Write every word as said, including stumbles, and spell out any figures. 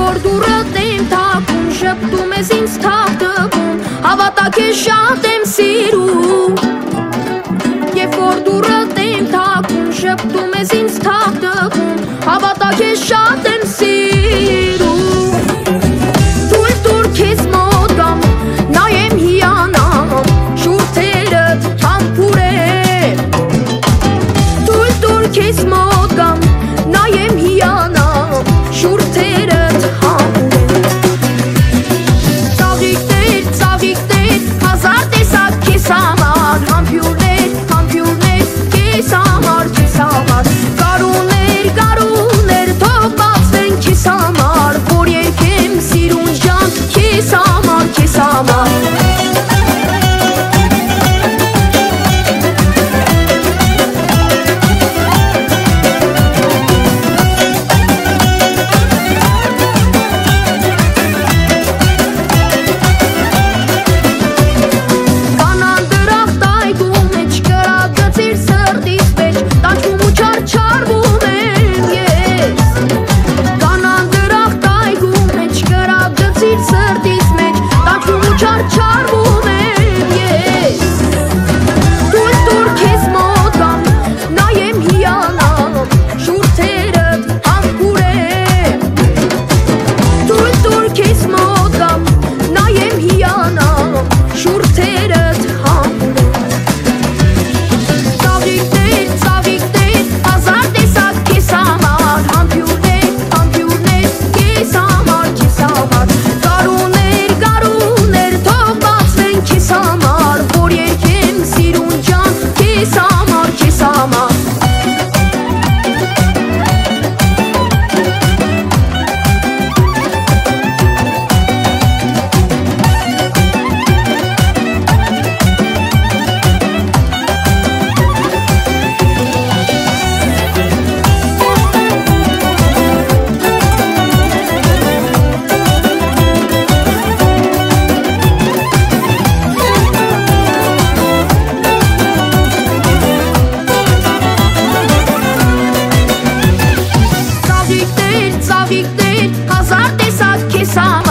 որ դուրը դեմ թակում, շպտում ես ինձ թավ տվում, հավատա քեզ շատ եմ սիրում։ Երբ որ դուրը դեմ թակում, շպտում ես ինձ թավ տվում, հավատա քեզ շատ եմ սիրում։ Թույլ տուր քեզ մոտ գամ, նայեմ հիանամ, շուրթերդ համբուր է։ Թույլ տուր քեզ մոտ գամ, նայեմ հիանամ, շուրթերդ համբուր է։ Ծաղիկներ, ծաղիկներ, հազար տեսակ քեզ համար, համբյուրներ, համբյուրներ, քեզ համար, քեզ համար, գարուներ, գարուներ, թող բացվեն քեզ համար, որ երկեմ սիրուն ջան, քեզ համար, քեզ համար։ Ծաղիկներ, հազար տեսակ քեզ համար